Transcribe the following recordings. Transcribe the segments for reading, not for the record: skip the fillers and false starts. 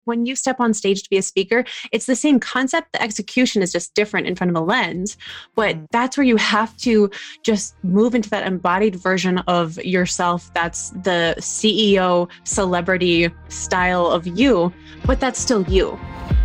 when you step on stage to be a speaker, it's the same concept. The execution is just different in front of a lens, but that's where you have to just move into that embodied version of yourself. That's the CEO celebrity style of you, but that's still you.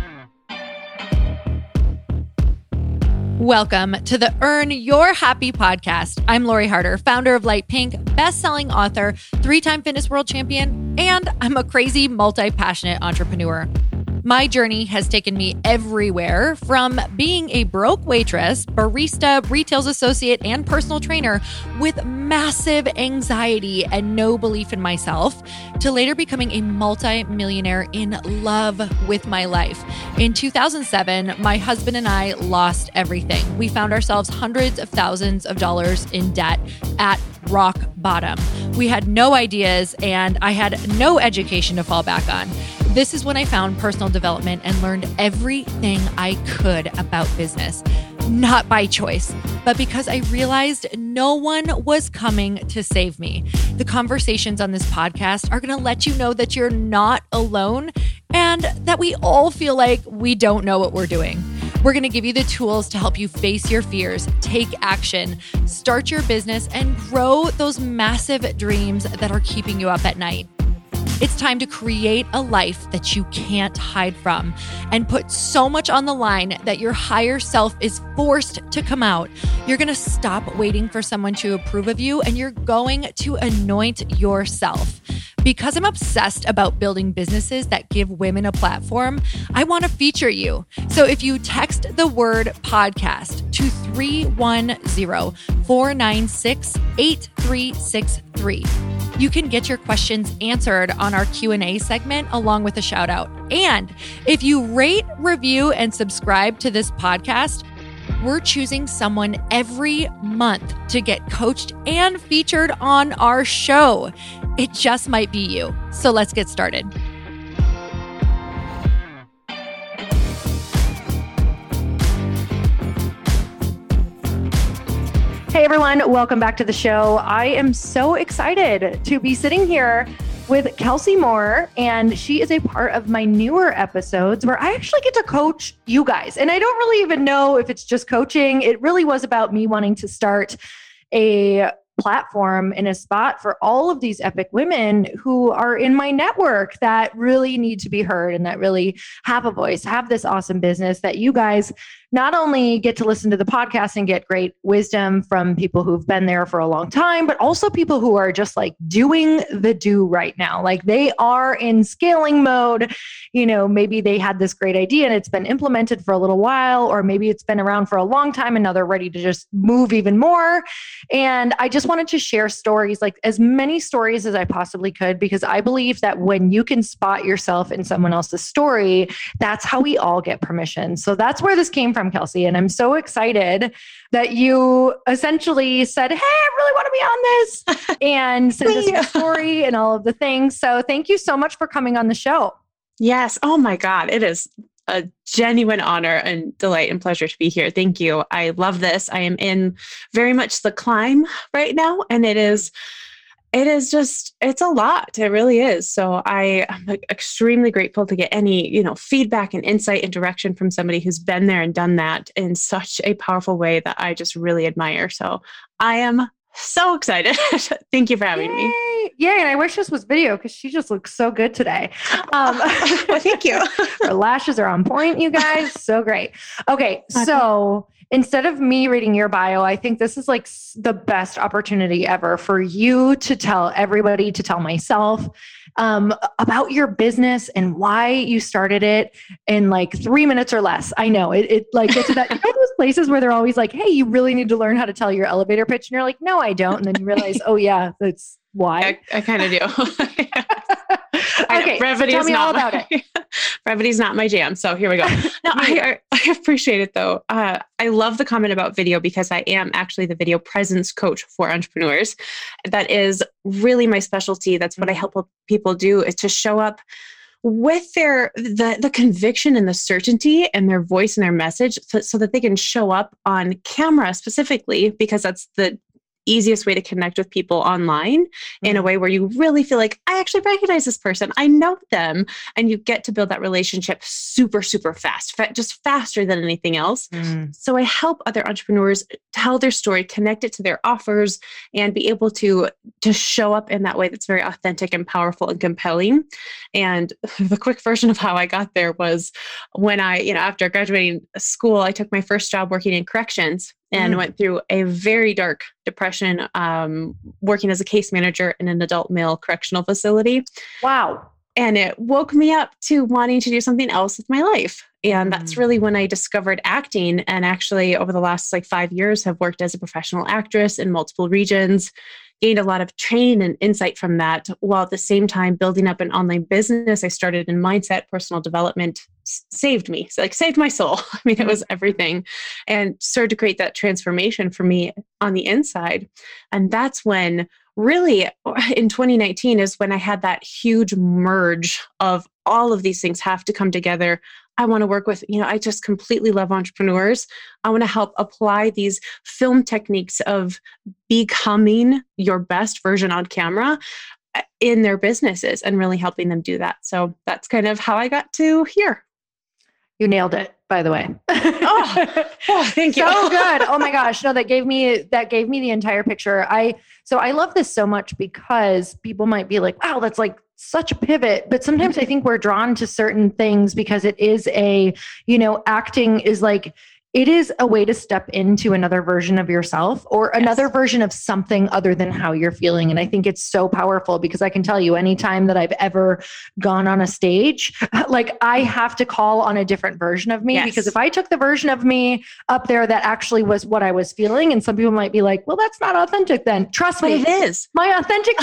Welcome to the Earn Your Happy podcast. I'm Lori Harder, founder of Light Pink, best-selling author, 3-time fitness world champion, and I'm a crazy, multi-passionate entrepreneur. My journey has taken me everywhere, from being a broke waitress, barista, retail associate, and personal trainer with massive anxiety and no belief in myself, to later becoming a multi-millionaire in love with my life. In 2007, my husband and I lost everything. We found ourselves hundreds of thousands of dollars in debt at rock bottom. We had no ideas and I had no education to fall back on. This is when I found personal development and learned everything I could about business. Not by choice, but because I realized no one was coming to save me. The conversations on this podcast are going to let you know that you're not alone and that we all feel like we don't know what we're doing. We're going to give you the tools to help you face your fears, take action, start your business, and grow those massive dreams that are keeping you up at night. It's time to create a life that you can't hide from and put so much on the line that your higher self is forced to come out. You're going to stop waiting for someone to approve of you and you're going to anoint yourself. Because I'm obsessed about building businesses that give women a platform, I want to feature you. So if you text the word podcast to 310-496-8363, you can get your questions answered on our Q&A segment along with a shout out. And if you rate, review, and subscribe to this podcast, we're choosing someone every month to get coached and featured on our show. It just might be you. So let's get started. Hey everyone, welcome back to the show. I am so excited to be sitting here with Kelsey Moore, and she is a part of my newer episodes where I actually get to coach you guys. And I don't really even know if it's just coaching. It really was about me wanting to start a platform and a spot for all of these epic women who are in my network that really need to be heard and that really have a voice, have this awesome business that you guys not only get to listen to the podcast and get great wisdom from people who've been there for a long time, but also people who are just like doing the do right now. Like they are in scaling mode. You know, maybe they had this great idea and it's been implemented for a little while, or maybe it's been around for a long time and now they're ready to just move even more. And I just wanted to share stories, like as many stories as I possibly could, because I believe that when you can spot yourself in someone else's story, that's how we all get permission. So that's where this came from, Kelsey. And I'm so excited that you essentially said, hey, I really want to be on this and send us your story and all of the things. So thank you so much for coming on the show. Yes. Oh my God. It is a genuine honor and delight and pleasure to be here. Thank you. I love this. I am in very much the climb right now. And it is just, it's a lot. It really is. So I am extremely grateful to get any, feedback and insight and direction from somebody who's been there and done that in such a powerful way that I just really admire. So I am so excited. Thank you for having me. Yay. And I wish this was video because she just looks so good today. Well, thank you. Her lashes are on point, you guys. So great. Okay. So instead of me reading your bio, I think this is like the best opportunity ever for you to tell everybody, to tell myself about your business and why you started it in like 3 minutes or less. I know it like gets to that, those places where they're always like, hey, you really need to learn how to tell your elevator pitch. And you're like, no, I don't. And then you realize, oh yeah, that's why. I kind of do. Okay, tell me all about it. Brevity's not my jam. So here we go. No, I appreciate it though. I love the comment about video because I am actually the video presence coach for entrepreneurs. That is really my specialty. That's what I help people do, is to show up with the conviction and the certainty and their voice and their message so that they can show up on camera specifically, because that's the easiest way to connect with people online in a way where you really feel like, I actually recognize this person. I know them. And you get to build that relationship super, super fast, just faster than anything else. So I help other entrepreneurs tell their story, connect it to their offers, and be able to show up in that way that's very authentic and powerful and compelling. And the quick version of how I got there was when I, after graduating school, I took my first job working in corrections and went through a very dark depression, working as a case manager in an adult male correctional facility. Wow. And it woke me up to wanting to do something else with my life. And that's really when I discovered acting. And actually over the last 5 years have worked as a professional actress in multiple regions, gained a lot of training and insight from that, while at the same time building up an online business I started in mindset, personal development, saved me, saved my soul. I mean, it was everything, and started to create that transformation for me on the inside. And that's when really in 2019 is when I had that huge merge of all of these things have to come together. I want to work with, I just completely love entrepreneurs. I want to help apply these film techniques of becoming your best version on camera in their businesses and really helping them do that. So that's kind of how I got to here. You nailed it, by the way. Thank you. So good. Oh my gosh. No, that gave me the entire picture. So I love this so much because people might be like, wow, that's such a pivot. But sometimes I think we're drawn to certain things because it is acting is it is a way to step into another version of yourself or another version of something other than how you're feeling. And I think it's so powerful because I can tell you anytime that I've ever gone on a stage, I have to call on a different version of me because if I took the version of me up there that actually was what I was feeling, and some people might be like, well, that's not authentic then. Trust me, it is. My authentic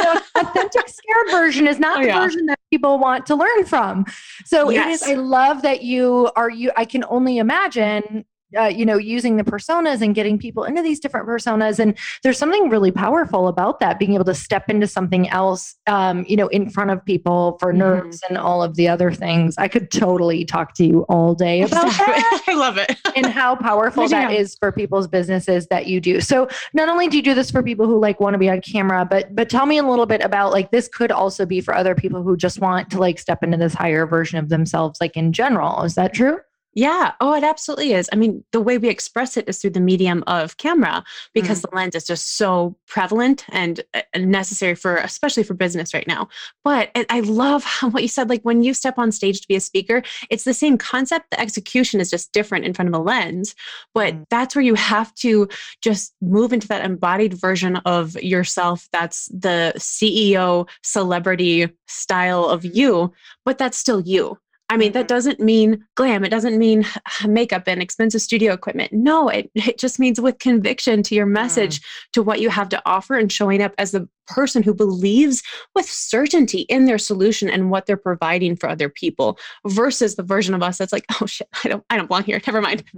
scared version is not the version that people want to learn from. So it is, I love that I can only imagine using the personas and getting people into these different personas. And there's something really powerful about that, being able to step into something else, in front of people for nerves and all of the other things. I could totally talk to you all day about that. I love it. And how powerful that is for people's businesses that you do. So not only do you do this for people who want to be on camera, but tell me a little bit about this could also be for other people who just want to step into this higher version of themselves, in general. Is that true? Yeah. Oh, it absolutely is. I mean, the way we express it is through the medium of camera because the lens is just so prevalent and necessary especially for business right now. But I love what you said, when you step on stage to be a speaker, it's the same concept. The execution is just different in front of a lens, but that's where you have to just move into that embodied version of yourself. That's the CEO celebrity style of you, but that's still you. I mean, that doesn't mean glam. It doesn't mean makeup and expensive studio equipment. No, it just means with conviction to your message, to what you have to offer, and showing up as the person who believes with certainty in their solution and what they're providing for other people, versus the version of us that's oh shit, I don't belong here. Never mind.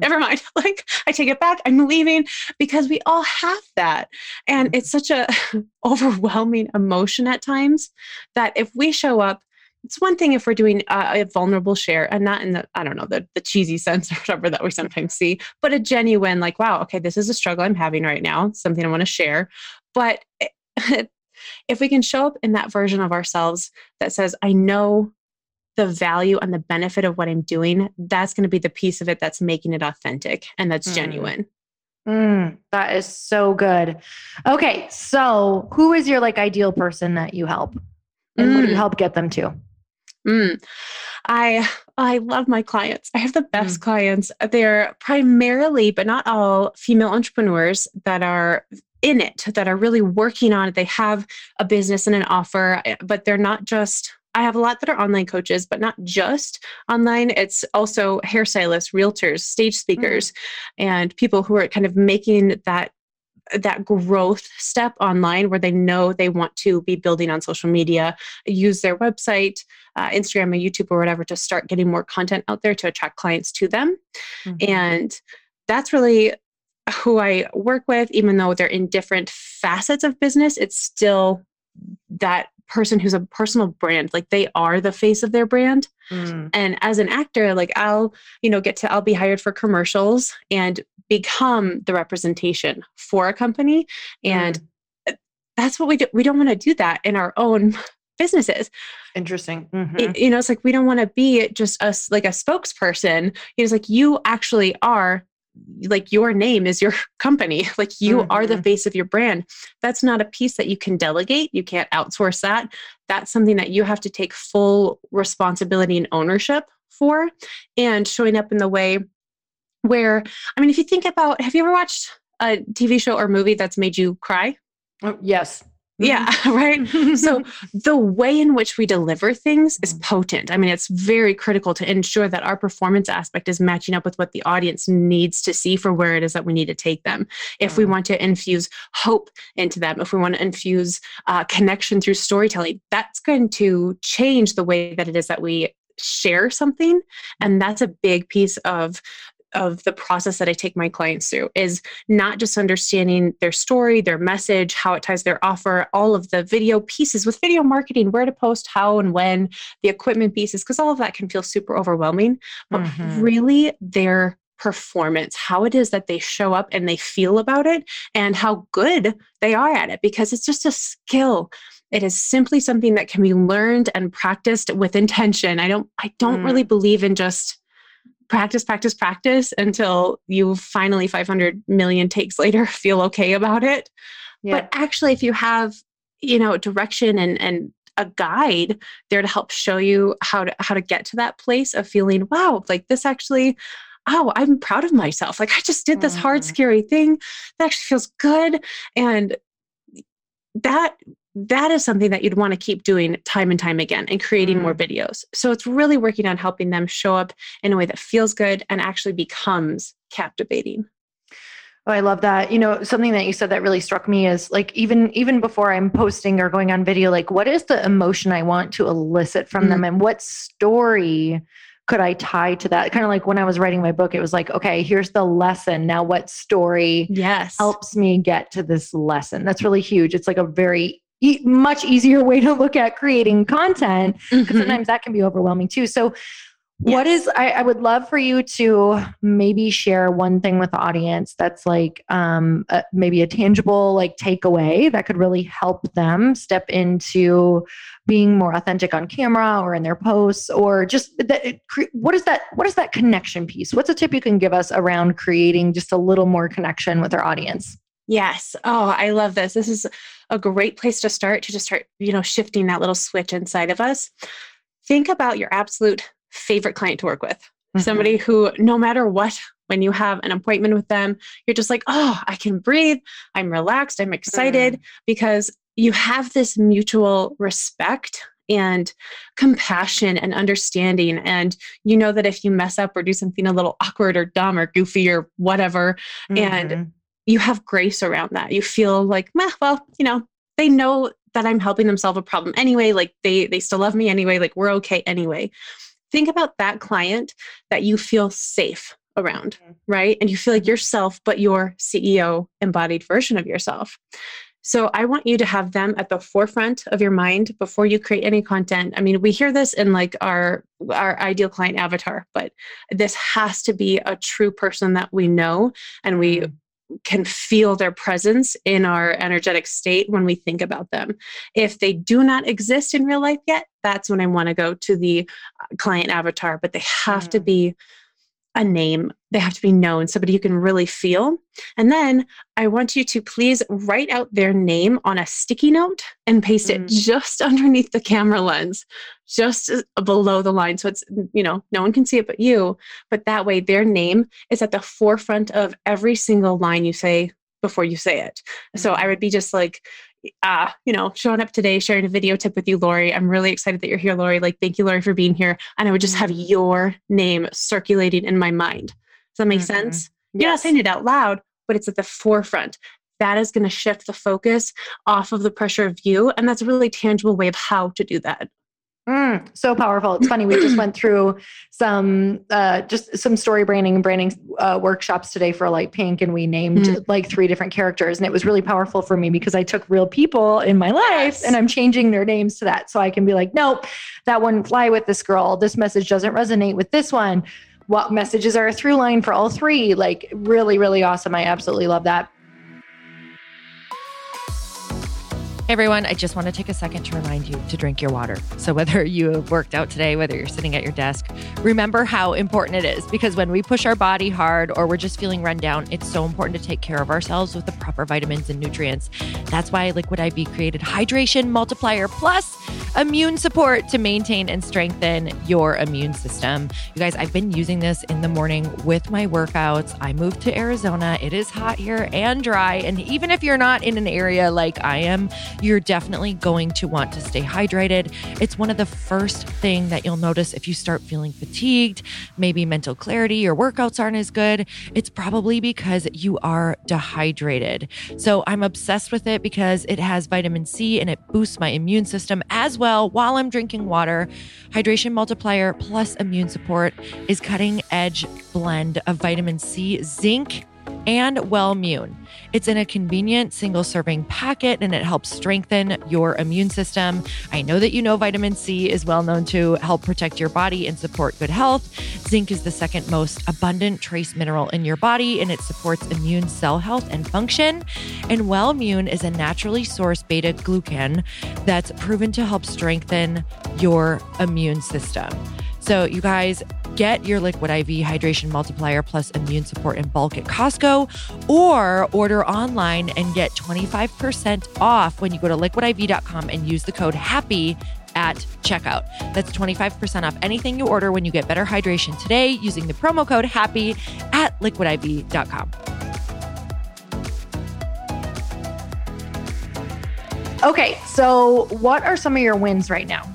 I take it back. I'm leaving, because we all have that. And it's such a overwhelming emotion at times that if we show up, it's one thing if we're doing a vulnerable share, and not in the cheesy sense or whatever that we sometimes see, but a genuine wow, okay, this is a struggle I'm having right now, something I want to share. But if we can show up in that version of ourselves that says, I know the value and the benefit of what I'm doing, that's going to be the piece of it that's making it authentic and that's genuine. That is so good. Okay. So who is your ideal person that you help? And what do you help get them to? I love my clients. I have the best clients. They're primarily, but not all, female entrepreneurs that are in it, that are really working on it. They have a business and an offer, but they're not just, I have a lot that are online coaches, but not just online. It's also hairstylists, realtors, stage speakers, and people who are kind of making that growth step online where they know they want to be building on social media, use their website, Instagram or YouTube or whatever to start getting more content out there to attract clients to them. And that's really who I work with. Even though they're in different facets of business, it's still that person who's a personal brand. Like they are the face of their brand. And as an actor, like I'll be hired for commercials and become the representation for a company. And that's what we do. We don't want to do that in our own businesses. Interesting. It's like, we don't want to be just us, like a spokesperson. It's like, you actually are, like, your name is your company. Like you are the face of your brand. That's not a piece that you can delegate. You can't outsource that. That's something that you have to take full responsibility and ownership for, and showing up in the way where, I mean, if you think about, have you ever watched a TV show or movie that's made you cry? Oh, yes. Yeah. Right. So the way in which we deliver things is potent. I mean, it's very critical to ensure that our performance aspect is matching up with what the audience needs to see for where it is that we need to take them. If we want to infuse hope into them, if we want to infuse connection through storytelling, that's going to change the way that it is that we share something. And that's a big piece of the process that I take my clients through, is not just understanding their story, their message, how it ties their offer, all of the video pieces with video marketing, where to post, how and when, the equipment pieces, because all of that can feel super overwhelming, but really their performance, how it is that they show up and they feel about it, and how good they are at it, because it's just a skill. It is simply something that can be learned and practiced with intention. I don't really believe in just practice until you finally 500 million takes later feel okay about it. Yeah. But actually, if you have, direction and a guide there to help show you how to get to that place of feeling, wow, like this actually, oh, I'm proud of myself. Like I just did this hard, scary thing that actually feels good. And that is something that you'd want to keep doing time and time again, and creating more videos. So it's really working on helping them show up in a way that feels good and actually becomes captivating. Oh, I love that. Something that you said that really struck me is like, even before I'm posting or going on video, like what is the emotion I want to elicit from them, and what story could I tie to that? Kind of like when I was writing my book, it was like, okay, here's the lesson. Now what story helps me get to this lesson? That's really huge. It's like a very much easier way to look at creating content, because sometimes that can be overwhelming too. So what is, I would love for you to maybe share one thing with the audience that's like maybe a tangible like takeaway that could really help them step into being more authentic on camera or in their posts, or just what is that connection piece? What's a tip you can give us around creating just a little more connection with our audience? Yes. Oh, I love this. This is a great place to start, shifting that little switch inside of us. Think about your absolute favorite client to work with. Somebody who, no matter what, when you have an appointment with them, you're just like, oh, I can breathe. I'm relaxed. I'm excited, because you have this mutual respect and compassion and understanding. And you know that if you mess up or do something a little awkward or dumb or goofy or whatever, and you have grace around that. You feel like, they know that I'm helping them solve a problem anyway. Like they still love me anyway. Like we're okay anyway. Think about that client that you feel safe around, right? And you feel like yourself, but your CEO embodied version of yourself. So I want you to have them at the forefront of your mind before you create any content. I mean, we hear this in like our ideal client avatar, but this has to be a true person that we know, and we can feel their presence in our energetic state when we think about them. If they do not exist in real life yet, that's when I want to go to the client avatar, but they have to be a name. They have to be known, somebody you can really feel. And then I want you to please write out their name on a sticky note and paste it just underneath the camera lens, just below the line. So it's, no one can see it but you. But that way their name is at the forefront of every single line you say before you say it. So I would be just like, showing up today, sharing a video tip with you, Lori. I'm really excited that you're here, Lori. Like, thank you, Lori, for being here. And I would just have your name circulating in my mind. Does that make sense? Yes. You're not saying it out loud, but it's at the forefront. That is going to shift the focus off of the pressure of you. And that's a really tangible way of how to do that. So powerful. It's funny. We just went through some story branding and branding workshops today for Light Pink, and we named like 3 different characters. And it was really powerful for me because I took real people in my life and I'm changing their names to that. So I can be like, nope, that wouldn't fly with this girl. This message doesn't resonate with this one. What messages are a through line for all 3? Like really, really awesome. I absolutely love that. Hey everyone, I just want to take a second to remind you to drink your water. So whether you have worked out today, whether you're sitting at your desk, remember how important it is, because when we push our body hard or we're just feeling run down, it's so important to take care of ourselves with the proper vitamins and nutrients. That's why Liquid IV created Hydration Multiplier Plus immune support to maintain and strengthen your immune system. You guys, I've been using this in the morning with my workouts. I moved to Arizona. It is hot here and dry. And even if you're not in an area like I am, you're definitely going to want to stay hydrated. It's one of the first things that you'll notice if you start feeling fatigued, maybe mental clarity, or workouts aren't as good. It's probably because you are dehydrated. So I'm obsessed with it because it has vitamin C and it boosts my immune system as well while I'm drinking water. Hydration Multiplier Plus Immune Support is cutting edge blend of vitamin C, zinc, and Wellmune. It's in a convenient single serving packet and it helps strengthen your immune system. I know that you know vitamin C is well known to help protect your body and support good health. Zinc is the second most abundant trace mineral in your body and it supports immune cell health and function. And Wellmune is a naturally sourced beta glucan that's proven to help strengthen your immune system. So you guys, get your Liquid IV Hydration Multiplier Plus Immune Support in bulk at Costco, or order online and get 25% off when you go to liquidiv.com and use the code HAPPY at checkout. That's 25% off anything you order when you get better hydration today using the promo code HAPPY at liquidiv.com. Okay, so what are some of your wins right now?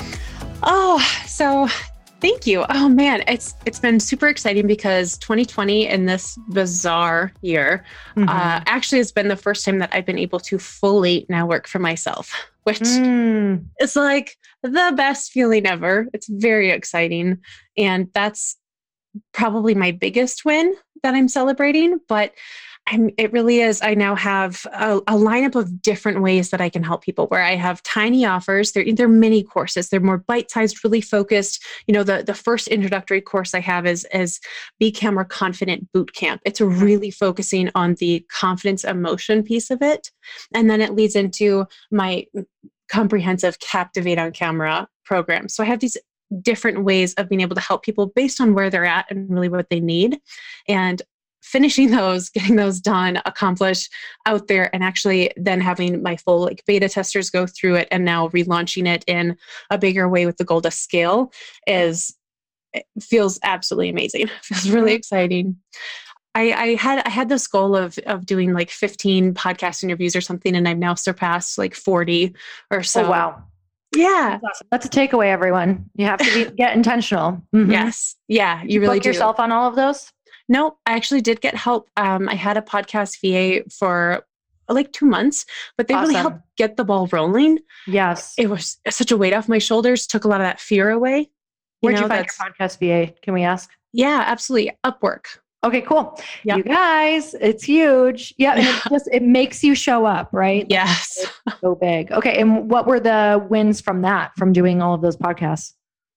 Thank you. Oh man, it's been super exciting because 2020 in this bizarre year, actually has been the first time that I've been able to fully now work for myself, which is like the best feeling ever. It's very exciting. And that's probably my biggest win that I'm celebrating, but it really is. I now have a lineup of different ways that I can help people where I have tiny offers. They're mini courses. They're more bite-sized, really focused. You know, the first introductory course I have is Become More Confident Bootcamp. It's really focusing on the confidence emotion piece of it. And then it leads into my comprehensive Captivate on Camera program. So I have these different ways of being able to help people based on where they're at and really what they need. And finishing those, getting those done, accomplished out there, and actually then having my full beta testers go through it and now relaunching it in a bigger way with the Gold Dust Scale it feels absolutely amazing. It feels really exciting. I had this goal of doing 15 podcast interviews or something, and I've now surpassed 40 or so. Oh, wow. Yeah. That's awesome. That's a takeaway, everyone. You have to get intentional. Yes. Yeah. You really book yourself on all of those? No, I actually did get help. I had a podcast VA for 2 months, but they really helped get the ball rolling. Yes. It was such a weight off my shoulders, took a lot of that fear away. Where'd you find your podcast VA? Can we ask? Yeah, absolutely. Upwork. Okay, cool. Yep. You guys, it's huge. Yeah. And it makes you show up, right? Yes. It's so big. Okay. And what were the wins from doing all of those podcasts?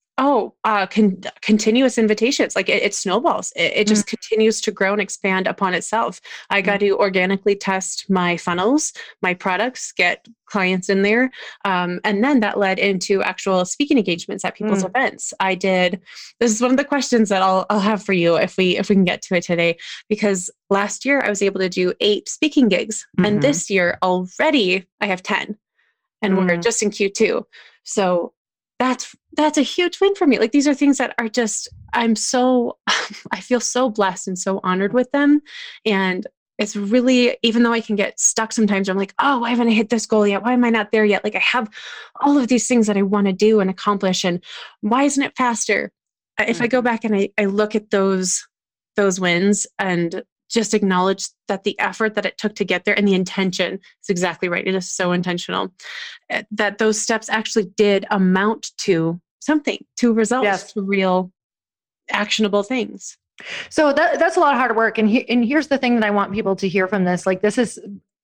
Continuous invitations. It snowballs. It just continues to grow and expand upon itself. I got to organically test my funnels, my products, get clients in there. And then that led into actual speaking engagements at people's events. This is one of the questions that I'll have for you if we can get to it today, because last year I was able to do 8 speaking gigs. And this year already I have 10 and we're just in Q2. So that's a huge win for me. These are things that are just, I feel so blessed and so honored with them. And it's really, even though I can get stuck sometimes, I'm like, oh, why haven't I hit this goal yet? Why am I not there yet? I have all of these things that I want to do and accomplish. And why isn't it faster? If I go back and I look at those wins and just acknowledge that the effort that it took to get there and the intention is exactly right. It is so intentional that those steps actually did amount to something, to results, to real actionable things. So that's a lot of hard work. And here's the thing that I want people to hear from this. Like, this is,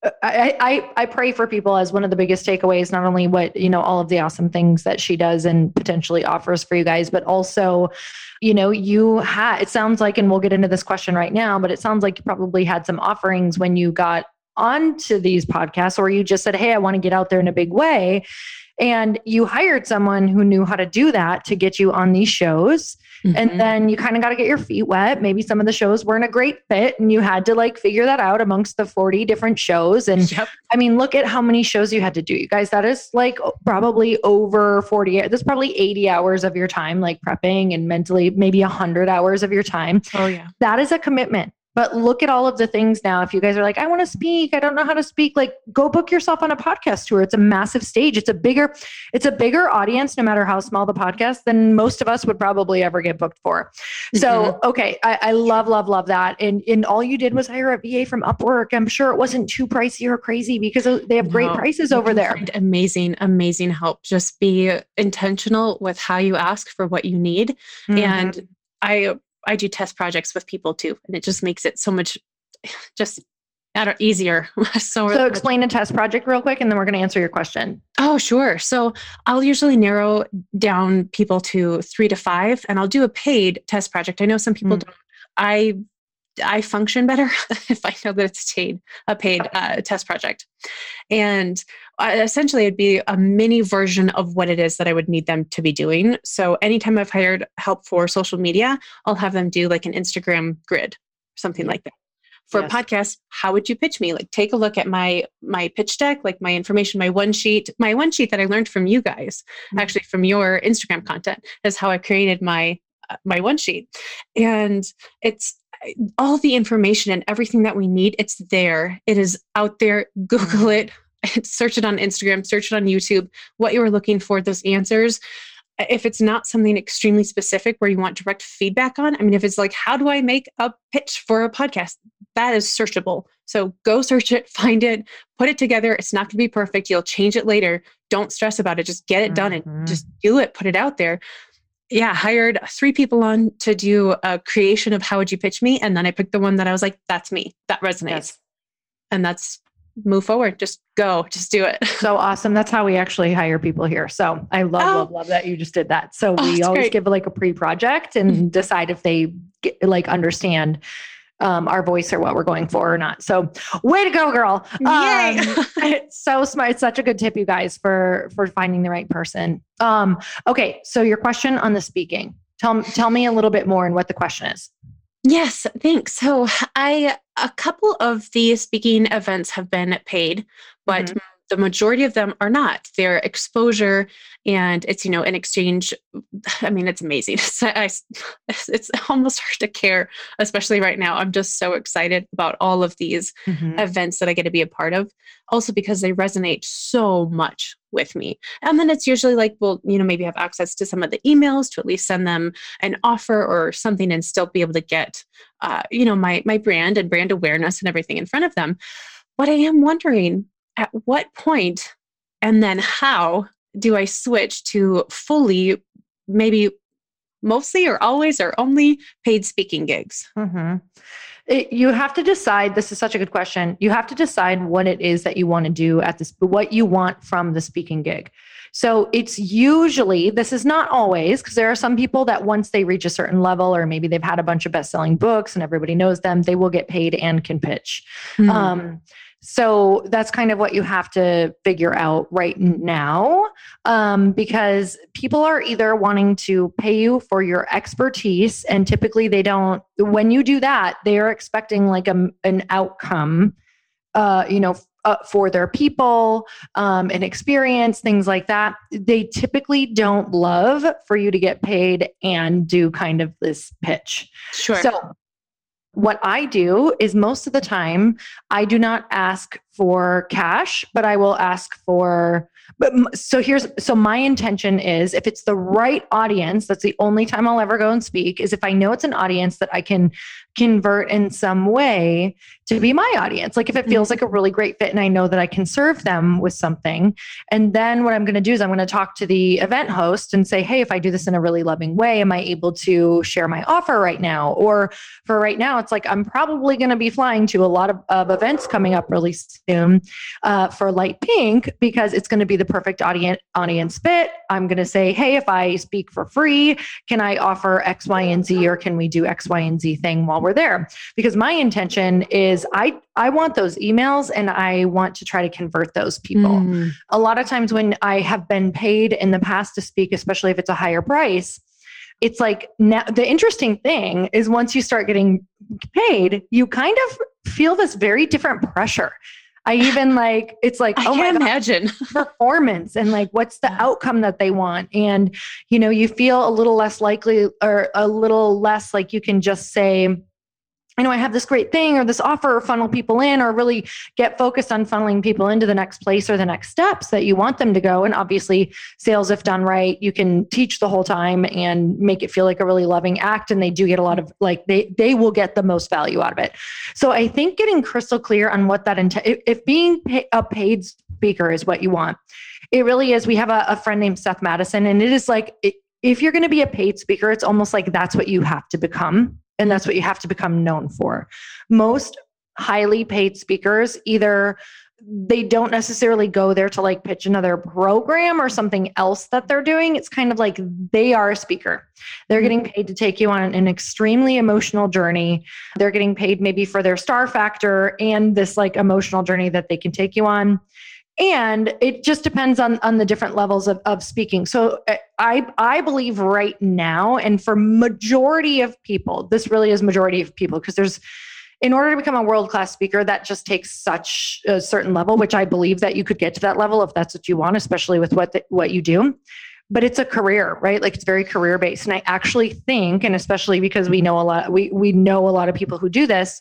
I pray for people as one of the biggest takeaways, not only what, all of the awesome things that she does and potentially offers for you guys, but also, it sounds like, and we'll get into this question right now, but it sounds like you probably had some offerings when you got onto these podcasts, or you just said, hey, I want to get out there in a big way. And you hired someone who knew how to do that to get you on these shows. Mm-hmm. And then you kind of got to get your feet wet. Maybe some of the shows weren't a great fit and you had to figure that out amongst the 40 different shows. And I mean, look at how many shows you had to do, you guys. That is probably over 40. That's probably 80 hours of your time, prepping, and mentally maybe 100 hours of your time. Oh yeah. That is a commitment. But look at all of the things now. If you guys are I want to speak, I don't know how to speak, go book yourself on a podcast tour. It's a massive stage. It's a bigger audience, no matter how small the podcast, than most of us would probably ever get booked for. So, okay. I love that. And all you did was hire a VA from Upwork. I'm sure it wasn't too pricey or crazy, because they have great prices over there. Amazing help. Just be intentional with how you ask for what you need. Mm-hmm. And I do test projects with people too, and it just makes it so much easier. So explain a test project real quick, and then we're going to answer your question. Oh, sure. So I'll usually narrow down people to 3 to 5, and I'll do a paid test project. I know some people don't. I function better if I know that it's a paid test project. And essentially it'd be a mini version of what it is that I would need them to be doing. So anytime I've hired help for social media, I'll have them do an Instagram grid, something like that. For a podcast, how would you pitch me? Take a look at my pitch deck, my information, my one sheet that I learned from you guys, actually from your Instagram content, is how I created my one sheet. And it's all the information and everything that we need. It's there. It is out there. Google it. Search it on Instagram, search it on YouTube, what you were looking for, those answers. If it's not something extremely specific where you want direct feedback on, if it's how do I make a pitch for a podcast? That is searchable. So go search it, find it, put it together. It's not going to be perfect. You'll change it later. Don't stress about it. Just get it done and just do it. Put it out there. Yeah, hired 3 people on to do a creation of how would you pitch me? And then I picked the one that I was that's me. That resonates. Yes. And that's move forward. Just go, just do it. So awesome. That's how we actually hire people here. So I love that you just did that. So we always give a pre-project and decide if they understand our voice or what we're going for or not. So way to go, girl. Yay. It's so smart. It's such a good tip, you guys, for finding the right person. Okay. So your question on the speaking, tell me a little bit more and what the question is. Yes, thanks. So a couple of the speaking events have been paid, but the majority of them are not. They're exposure, and it's, in exchange. It's amazing. It's almost hard to care, especially right now. I'm just so excited about all of these events that I get to be a part of, also because they resonate so much with me. And then it's usually maybe have access to some of the emails to at least send them an offer or something and still be able to get, my brand and brand awareness and everything in front of them. But I am wondering, at what point and then how do I switch to fully, maybe mostly or always or only paid speaking gigs? You have to decide. This is such a good question. You have to decide what it is that you want to do what you want from the speaking gig. So it's usually, this is not always, because there are some people that once they reach a certain level, or maybe they've had a bunch of best-selling books and everybody knows them, they will get paid and can pitch. So that's kind of what you have to figure out right now, because people are either wanting to pay you for your expertise, and typically they don't. When you do that, they are expecting an outcome, for their people, and experience, things like that. They typically don't love for you to get paid and do kind of this pitch. Sure. So what I do is most of the time, I do not ask for cash, but I will ask for But so my intention is, if it's the right audience, that's the only time I'll ever go and speak, is if I know it's an audience that I can convert in some way to be my audience. Like if it feels like a really great fit and I know that I can serve them with something. And then what I'm going to do is I'm going to talk to the event host and say, hey, if I do this in a really loving way, am I able to share my offer right now? Or for right now, it's like, I'm probably going to be flying to a lot of events coming up really soon for Light Pink, because it's going to be the perfect audience fit. I'm going to say, hey, if I speak for free, can I offer X, Y, and Z, or can we do X, Y, and Z thing while we're there? Because my intention is I want those emails and I want to try to convert those people. A lot of times when I have been paid in the past to speak, especially if it's a higher price, it's like, now the interesting thing is once you start getting paid, you kind of feel this very different pressure. I even like, it's like, I can't imagine performance and like, what's the outcome that they want? And, you know, you feel a little less likely, or a little less like you can just say, I know I have this great thing or this offer, or funnel people in, or really get focused on funneling people into the next place or the next steps that you want them to go. And obviously sales, if done right, you can teach the whole time and make it feel like a really loving act. And they do get a lot of like, they will get the most value out of it. So I think getting crystal clear on what that, if being a paid speaker is what you want, it really is. We have a friend named Seth Madison, and it is like, if you're going to be a paid speaker, it's almost like that's what you have to become. And that's what you have to become known for. Most highly paid speakers, either they don't necessarily go there to like pitch another program or something else that they're doing. It's kind of like they are a speaker. They're getting paid to take you on an extremely emotional journey. They're getting paid maybe for their star factor and this like emotional journey that they can take you on. And it just depends on the different levels of speaking. So I believe right now, and for majority of people, this really is majority of people, because in order to become a world-class speaker, that just takes such a certain level, which I believe that you could get to that level if that's what you want, especially with what you do. But it's a career, right? Like it's very career based. And I actually think, and especially because we know we know a lot of people who do this,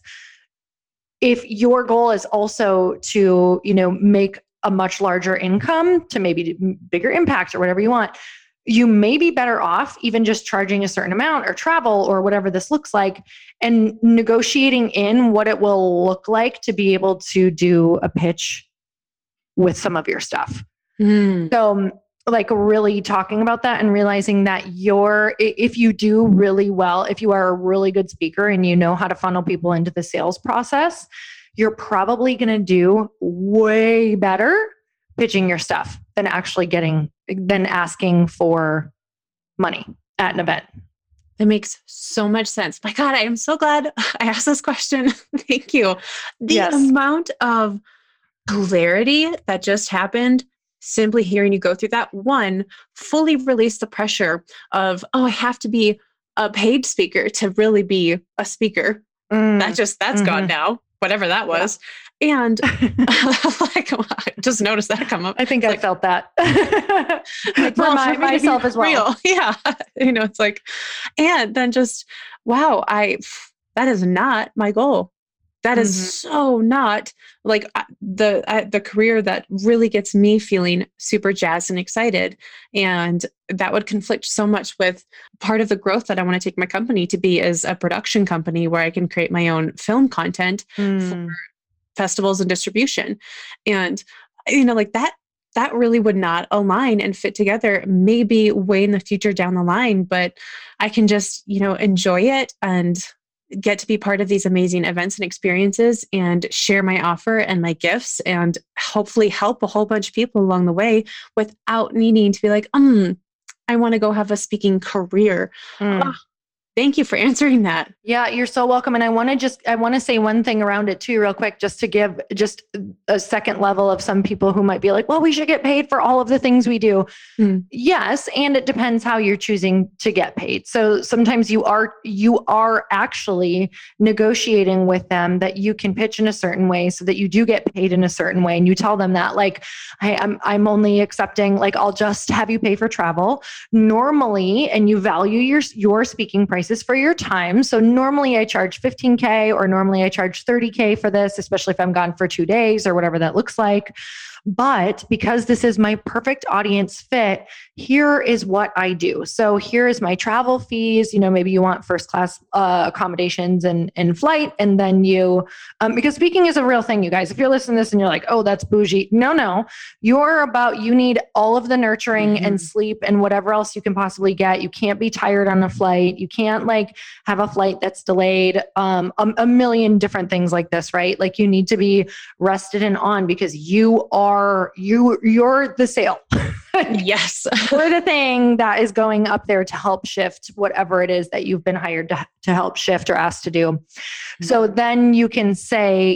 if your goal is also to, you know, make a much larger income, to maybe bigger impact or whatever you want, you may be better off even just charging a certain amount or travel or whatever this looks like, and negotiating in what it will look like to be able to do a pitch with some of your stuff. So like really talking about that and realizing that if you do really well, if you are a really good speaker and you know how to funnel people into the sales process, you're probably going to do way better pitching your stuff than asking for money at an event. That makes so much sense. My God, I am so glad I asked this question. Thank you. The amount of clarity that just happened, simply hearing you go through that, one, fully release the pressure of, I have to be a paid speaker to really be a speaker. That's gone now. Whatever that was. Yeah. And like, I just noticed that come up. I think I felt that for myself as well. Real. Yeah. You know, it's like, and then just, wow, that is not my goal. That is so not like the career that really gets me feeling super jazzed and excited. And that would conflict so much with part of the growth that I want to take my company to be as a production company where I can create my own film content for festivals and distribution. And, you know, like that really would not align and fit together, maybe way in the future down the line, but I can just, you know, enjoy it and get to be part of these amazing events and experiences and share my offer and my gifts and hopefully help a whole bunch of people along the way without needing to be like, I want to go have a speaking career. Thank you for answering that. Yeah, you're so welcome. And I want to say one thing around it too, real quick, just to give just a second level of some people who might be like, well, we should get paid for all of the things we do. Yes. And it depends how you're choosing to get paid. So sometimes you are actually negotiating with them that you can pitch in a certain way so that you do get paid in a certain way. And you tell them that like, hey, I'm only accepting, like, I'll just have you pay for travel normally. And you value your speaking price for your time. So normally I charge $15K or normally I charge $30K for this, especially if I'm gone for 2 days or whatever that looks like. But because this is my perfect audience fit, here is what I do. So here is my travel fees. Maybe you want first class accommodations and flight. And then because speaking is a real thing, you guys. If you're listening to this and you're like, oh, that's bougie. No. You need all of the nurturing and sleep and whatever else you can possibly get. You can't be tired on a flight. You can't have a flight that's delayed. A million different things like this, right? You need to be rested and on, because you're the sail. Yes. We're the thing that is going up there to help shift whatever it is that you've been hired to help shift or asked to do. So then you can say,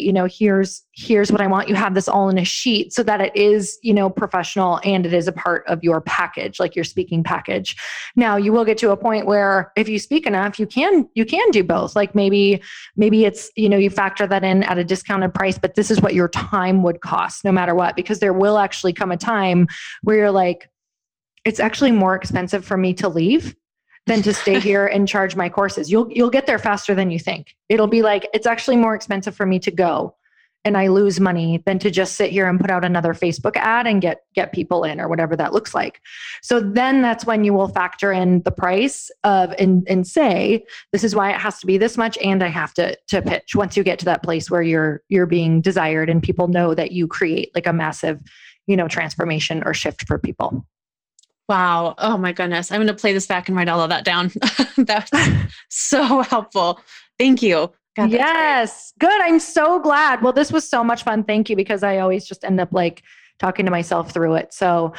here's what I want. You have this all in a sheet so that it is, professional, and it is a part of your package, like your speaking package. Now you will get to a point where if you speak enough, you can do both. Maybe it's, you factor that in at a discounted price, but this is what your time would cost no matter what, because there will actually come a time where you're like, it's actually more expensive for me to leave than to stay here and charge my courses. You'll get there faster than you think. It'll be like, it's actually more expensive for me to go and I lose money than to just sit here and put out another Facebook ad and get people in, or whatever that looks like. So then that's when you will factor in the price of and say, this is why it has to be this much, and I have to pitch once you get to that place where you're being desired and people know that you create a massive, transformation or shift for people. Wow. Oh my goodness. I'm going to play this back and write all of that down. That's so helpful. Thank you. God, yes. Good. I'm so glad. Well, this was so much fun. Thank you, because I always just end up talking to myself through it. So,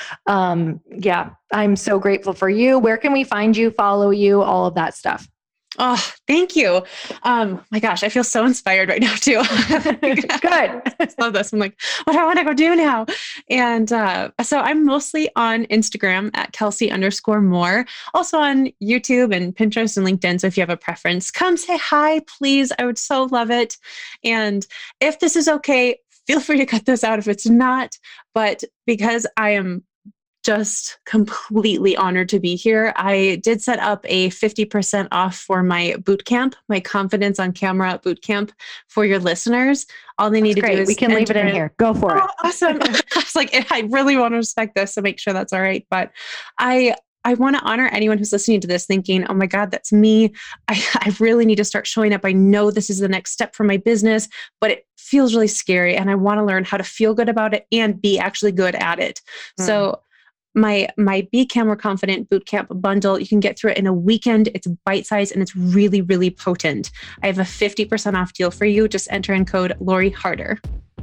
yeah, I'm so grateful for you. Where can we find you, follow you, all of that stuff? Oh, thank you. My gosh, I feel so inspired right now too. Good. I love this. I'm like, what do I want to go do now? And so I'm mostly on Instagram at Kelsey_Moore, also on YouTube and Pinterest and LinkedIn. So if you have a preference, come say hi, please. I would so love it. And if this is okay, feel free to cut this out if it's not. But because I am just completely honored to be here, I did set up a 50% off for my bootcamp, my Confidence on Camera bootcamp for your listeners. All they need to do is we can leave it in here. Go for it. Awesome. I was like, I really want to respect this, so make sure that's all right. But I want to honor anyone who's listening to this thinking, oh my God, that's me. I really need to start showing up. I know this is the next step for my business, but it feels really scary. And I want to learn how to feel good about it and be actually good at it. So my Be Camera Confident Bootcamp bundle, you can get through it in a weekend. It's bite-sized and it's really, really potent. I have a 50% off deal for you. Just enter in code Lori Harder.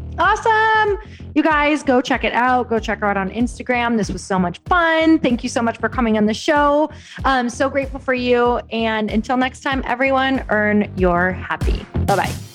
Awesome. You guys go check it out. Go check her out on Instagram. This was so much fun. Thank you so much for coming on the show. I'm so grateful for you. And until next time, everyone, earn your happy. Bye-bye.